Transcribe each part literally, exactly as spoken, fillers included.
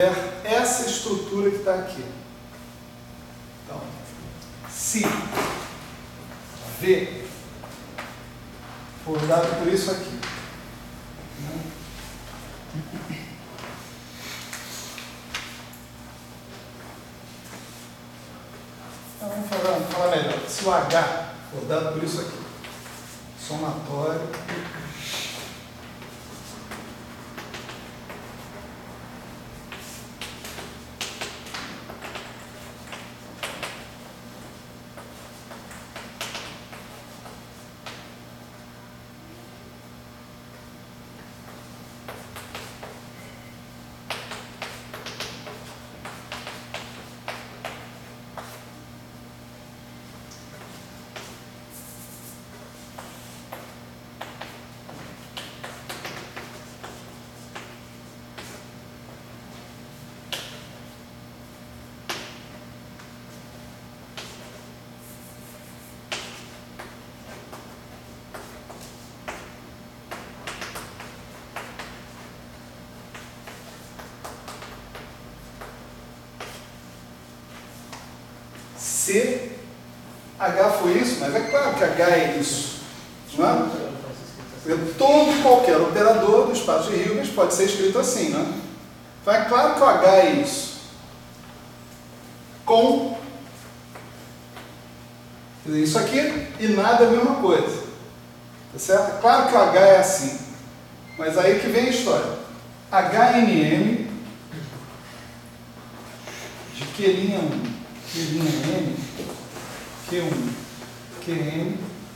essa estrutura que está aqui. Então, se V for dado por isso aqui, né? Então, vamos falar, vamos falar melhor. Se o H for dado por isso aqui, somatório se H foi isso, mas é claro que H é isso, não é? Todo e qualquer operador do espaço de Hilbert pode ser escrito assim, não é? Então é claro que o H é isso, com isso aqui e nada é a mesma coisa, tá certo? É claro que o H é assim, mas aí que vem a história. H N M de Q' um, Q', Q um, Qm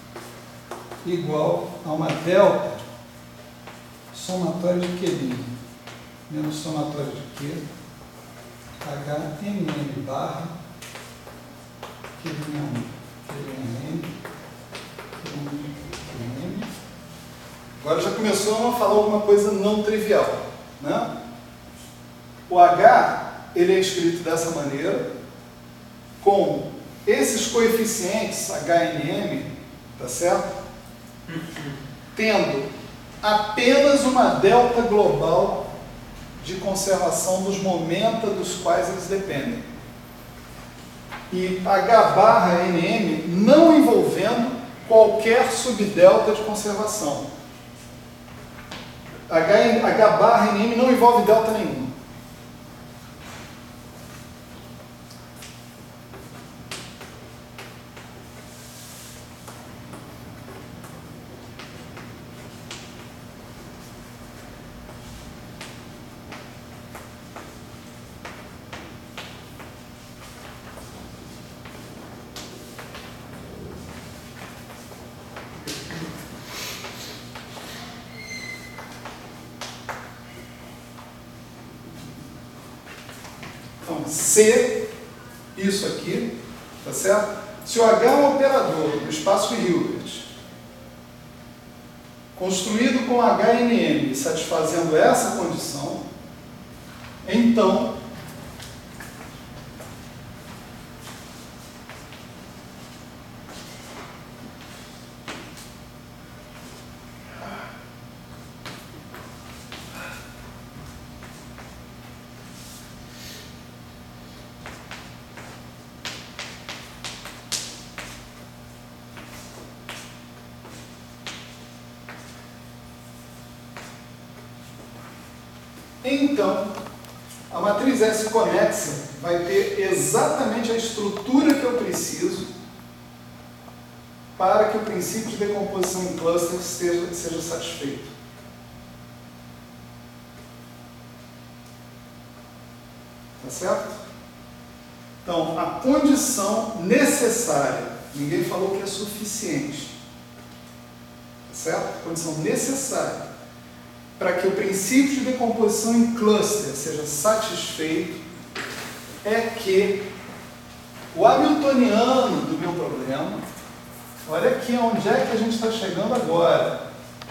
igual a uma delta somatória de Q' menos somatória de Q, H M M barra Q' um, Qm, Q um, Qm. Agora já começou a falar alguma coisa não trivial, né? O H ele é escrito dessa maneira, com esses coeficientes H N M, tá certo? Tendo apenas uma delta global de conservação dos momenta dos quais eles dependem. E H barra N M não envolvendo qualquer subdelta de conservação. H, H barra N M não envolve delta nenhuma. Então, se isso aqui, tá certo? Se o H é um operador do espaço de Hilbert, construído com H N M satisfazendo essa condição, então Então, a matriz S conexa vai ter exatamente a estrutura que eu preciso para que o princípio de decomposição em clusters seja, seja satisfeito. Tá certo? Então, a condição necessária, ninguém falou que é suficiente, tá certo? A condição necessária para que o princípio de decomposição em cluster seja satisfeito é que o hamiltoniano do meu problema, olha aqui onde é que a gente está chegando agora.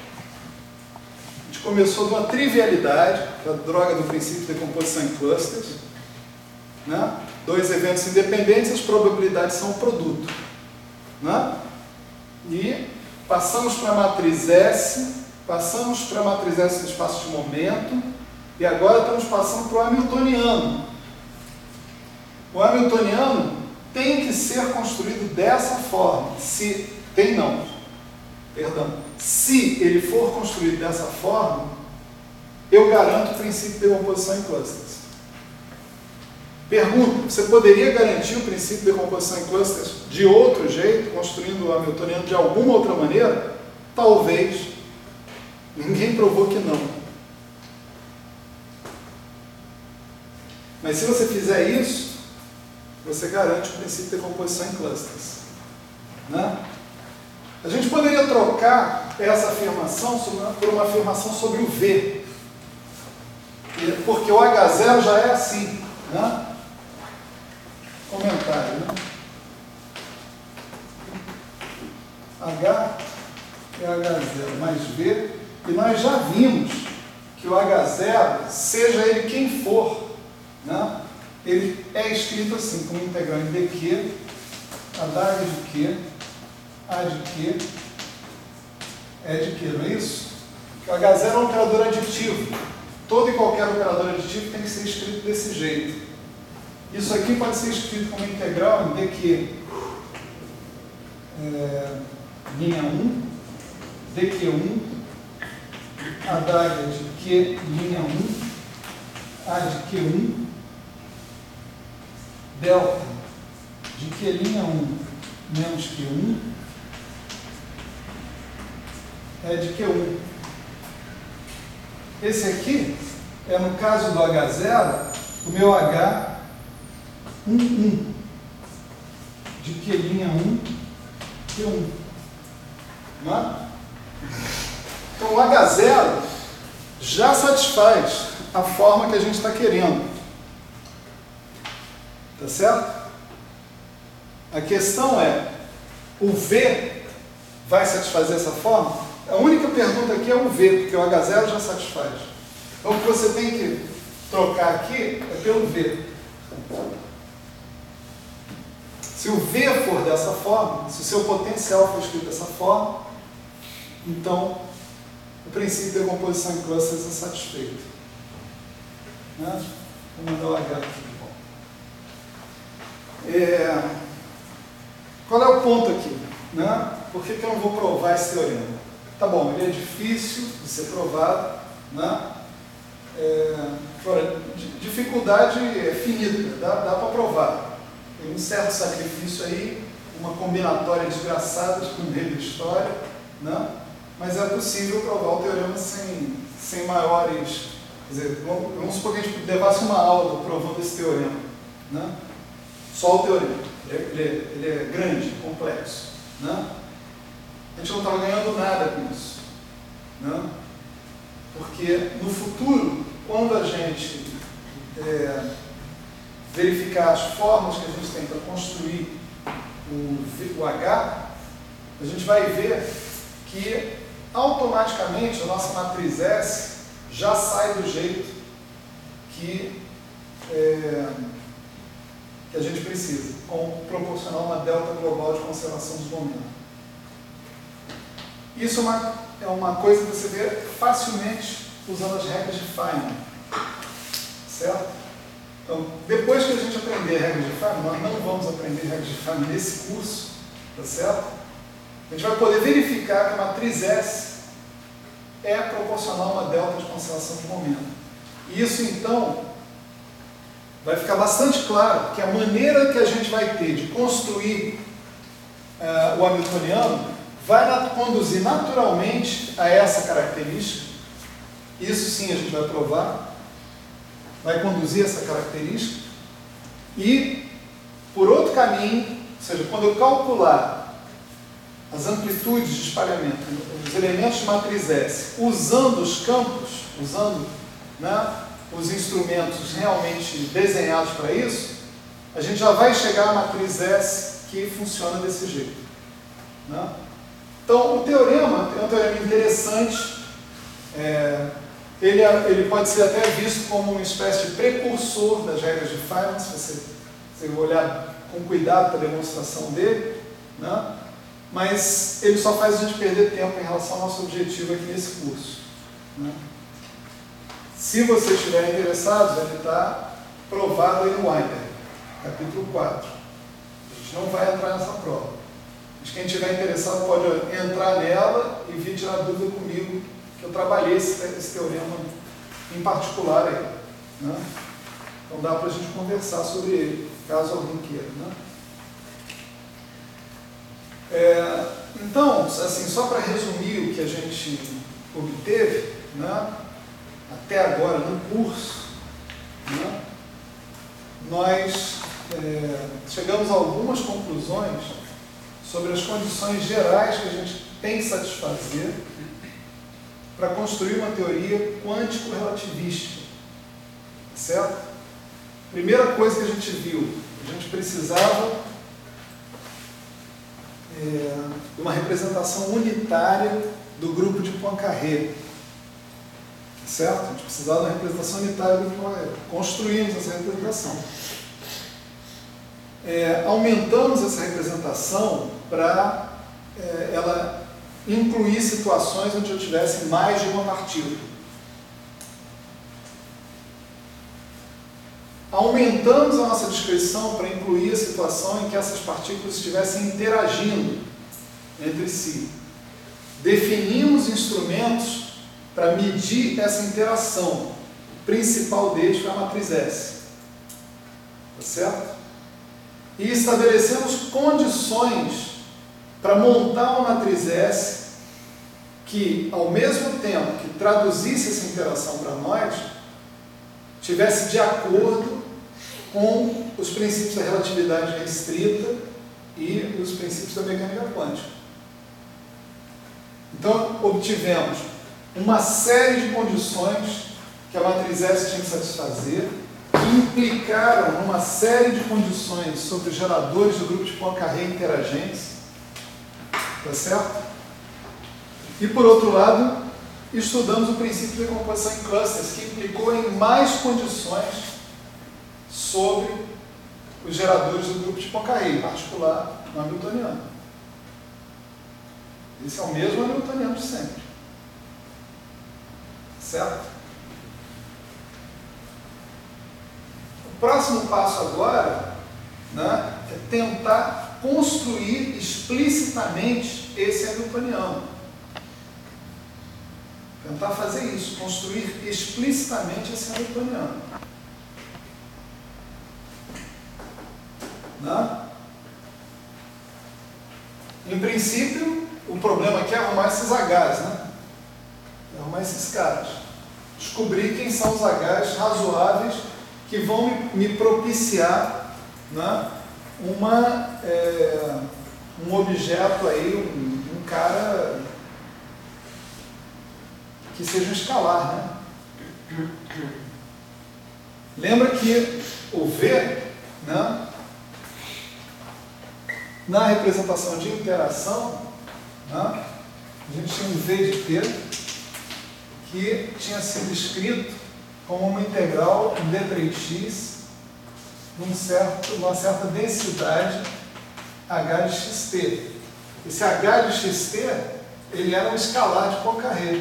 A gente começou de uma trivialidade, a droga do princípio de decomposição em clusters, né? Dois eventos independentes, as probabilidades são um produto, né? E passamos para a matriz S, passamos para a matriz S do espaço de momento, E agora estamos passando para o hamiltoniano. O hamiltoniano tem que ser construído dessa forma. Se tem não, perdão. Se ele for construído dessa forma, eu garanto o princípio de decomposição em clusters. Pergunta: você poderia garantir o princípio de decomposição em clusters de outro jeito, construindo o hamiltoniano de alguma outra maneira? Talvez. Ninguém provou que não. Mas se você fizer isso, você garante o princípio de decomposição em clusters. Né? A gente poderia trocar essa afirmação por uma afirmação sobre o V. Porque o H zero já é assim. Né? Comentário. Né? H é H zero mais V. E nós já vimos que o H zero, seja ele quem for, né? Ele é escrito assim, como integral em dq, H de Q, A de Q, é de Q, não é isso? Porque o H zero é um operador aditivo. Todo e qualquer operador aditivo tem que ser escrito desse jeito. Isso aqui pode ser escrito como integral em dq, é, linha um, dq um, adaga de Q, linha um, A de Q um, delta de Q, linha um, menos Q um, é de Q um. Esse aqui é, no caso do H zero, o meu H um, um, de Q, linha um, Q um. Não é? Então, o H zero já satisfaz a forma que a gente está querendo. Tá certo? A questão é, o V vai satisfazer essa forma? A única pergunta aqui é o V, porque o H zero já satisfaz. Então, o que você tem que trocar aqui é pelo V. Se o V for dessa forma, se o seu potencial for escrito dessa forma, então o princípio de decomposição em clusters é satisfeito. Né? Vou mandar o H aqui. É... Qual é o ponto aqui? Né? Por que, que eu não vou provar esse teorema? Tá bom, ele é difícil de ser provado. Né? É... Fora, dificuldade é finita, dá, dá para provar. Tem um certo sacrifício aí, uma combinatória desgraçada com um rei da história, né? Mas é possível provar o teorema sem, sem maiores... Quer dizer, vamos, vamos supor que a gente levasse uma aula provando esse teorema. Né? Só o teorema. Ele é, ele é grande, complexo. Né? A gente não estava ganhando nada com isso. Né? Porque no futuro, quando a gente é, verificar as formas que a gente tem para construir o, o H, a gente vai ver que automaticamente a nossa matriz S já sai do jeito que, é, que a gente precisa, com proporcional a uma delta global de conservação dos momentos. Isso é uma, é uma coisa que você vê facilmente usando as regras de Feynman, certo? Então, depois que a gente aprender regras de Feynman, nós não vamos aprender regras de Feynman nesse curso, tá certo? A gente vai poder verificar que a matriz S é proporcional a uma delta de conservação de momento. E isso, então, vai ficar bastante claro que a maneira que a gente vai ter de construir uh, o hamiltoniano vai na conduzir naturalmente a essa característica. Isso sim a gente vai provar. Vai conduzir essa característica. E, por outro caminho, ou seja, quando eu calcular as amplitudes de espalhamento, os elementos de matriz S, usando os campos, usando, né, os instrumentos realmente desenhados para isso, a gente já vai chegar à matriz S que funciona desse jeito. Né? Então, o teorema é um teorema interessante, é, ele, ele pode ser até visto como uma espécie de precursor das regras de Feynman, se você, se você olhar com cuidado para a demonstração dele, né? Mas ele só faz a gente perder tempo em relação ao nosso objetivo aqui nesse curso. Né? Se vocês estiverem interessados, ele está provado aí no Weinberg, capítulo quatro. A gente não vai entrar nessa prova. Mas quem estiver interessado pode entrar nela e vir tirar dúvida comigo, que eu trabalhei esse, esse teorema em particular aí. Né? Então dá para a gente conversar sobre ele, caso alguém queira. Né? É, então, assim, só para resumir o que a gente obteve, né, até agora no curso, né, nós é, chegamos a algumas conclusões sobre as condições gerais que a gente tem que satisfazer para construir uma teoria quântico-relativista, certo? Primeira coisa que a gente viu, a gente precisava é, de uma representação unitária do grupo de Poincaré, certo? A gente precisava de uma representação unitária do grupo de Poincaré. Construímos essa representação. É, aumentamos essa representação para é, ela incluir situações onde eu tivesse mais de uma partícula. Aumentamos a nossa descrição para incluir a situação em que essas partículas estivessem interagindo entre si. Definimos instrumentos para medir essa interação. O principal deles foi a matriz S. Tá certo? E estabelecemos condições para montar uma matriz S que, ao mesmo tempo que traduzisse essa interação para nós, tivesse de acordo com os princípios da relatividade restrita e os princípios da mecânica quântica. Então, obtivemos uma série de condições que a matriz S tinha que satisfazer, que implicaram uma série de condições sobre os geradores do grupo de Poincaré interagentes, tá certo? E, por outro lado, estudamos o princípio de decomposição em clusters, que implicou em mais condições sobre os geradores do grupo de Poincaré, em particular no hamiltoniano. Esse é o mesmo hamiltoniano de sempre. Certo? O próximo passo agora, né, é tentar construir explicitamente esse hamiltoniano. Tentar fazer isso, construir explicitamente esse hamiltoniano. Né? Em princípio, o problema aqui é arrumar esses H's, né? É arrumar esses caras. Descobrir quem são os H's razoáveis que vão me, me propiciar, né, uma, é, um objeto aí, um, um cara que seja um escalar, né? Lembra que o V, né, na representação de interação, né, a gente tinha um V de T que tinha sido escrito como uma integral d três x num certo, numa certa densidade h de xt. Esse h de xt, ele era um escalar de Poincaré.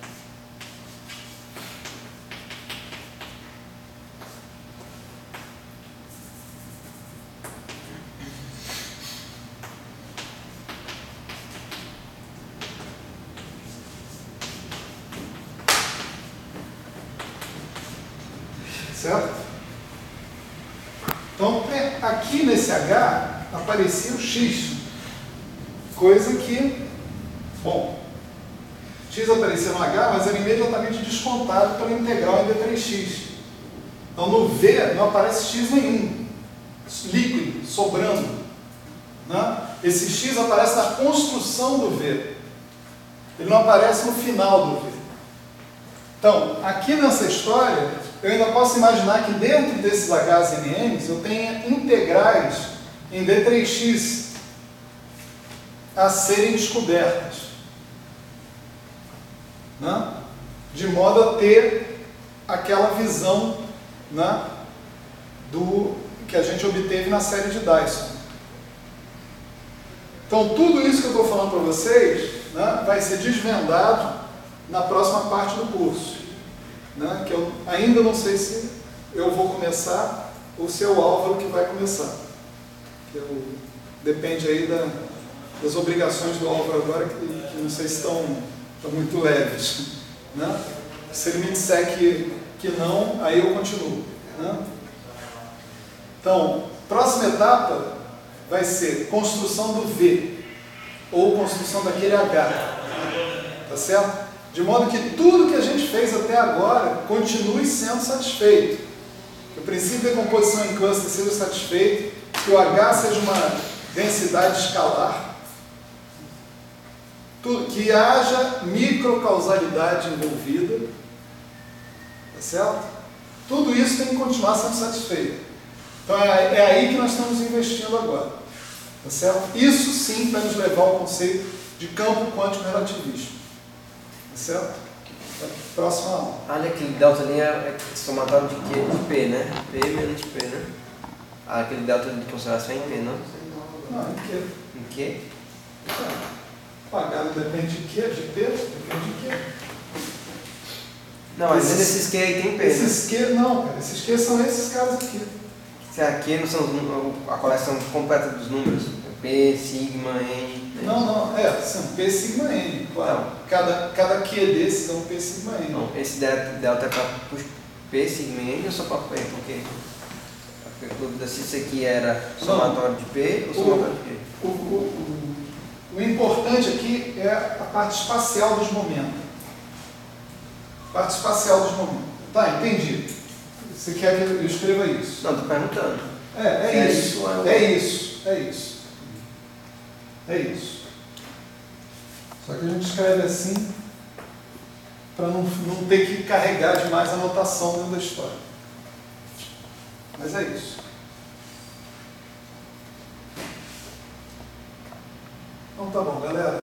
Certo? Então, aqui nesse H aparecia o X, coisa que, bom, X aparecia no H, mas era imediatamente descontado pela integral em d três x. Então, no V não aparece X nenhum, líquido, sobrando. Né? Esse X aparece na construção do V, ele não aparece no final do V. Então, aqui nessa história, eu ainda posso imaginar que dentro desses H's e N M's eu tenha integrais em d três x a serem descobertas, né? De modo a ter aquela visão, né, do que a gente obteve na série de Dyson. Então, tudo isso que eu estou falando para vocês, né, vai ser desvendado na próxima parte do curso. né, que eu ainda não sei se eu vou começar ou se é o Álvaro que vai começar. Que eu, depende aí da, das obrigações do Álvaro agora, que, que não sei se estão, estão muito leves. Né? Se ele me disser que, que não, aí eu continuo. Né? Então, próxima etapa vai ser construção do V, ou construção daquele H. Tá certo? De modo que tudo que a gente fez até agora continue sendo satisfeito. Que o princípio da composição em cluster seja satisfeito, que o H seja uma densidade escalar, tudo, que haja microcausalidade envolvida, tá certo? Tudo isso tem que continuar sendo satisfeito. Então é, é aí que nós estamos investindo agora, tá certo? Isso sim vai nos levar ao conceito de campo quântico relativístico, tá certo? Próxima aula. Olha, aquele delta ali é somatório de quê? De P, né? P menos P, né? Ah, aquele delta de conservação é em P, não? Não, em quê? Em quê? Pagar não depende de quê? De P? Depende de quê? Não, mas Esses- esses Q aí tem P, né? Esses Q, não, cara. Esses Q são esses caras aqui. Se aqui não são os nú- a coleção completa dos números, P, sigma, N. Né? Não, não, é, são P sigma N, claro. Cada, cada Q desses é um P sigma N. Não, esse delta, delta é para P, sigma e N ou só para P? Porque eu fico dúvida se isso aqui era somatório de P ou O- somatório de P. O, o, o, o importante aqui é a parte espacial dos momentos. Parte espacial dos momentos. Tá, entendi. Você quer que eu escreva isso? Não, estou perguntando. É, é É isso. isso, é o- É isso, é isso. É isso. Só que a gente escreve assim para não, não ter que carregar demais a notação dentro da história. Mas é isso. Então tá bom, galera.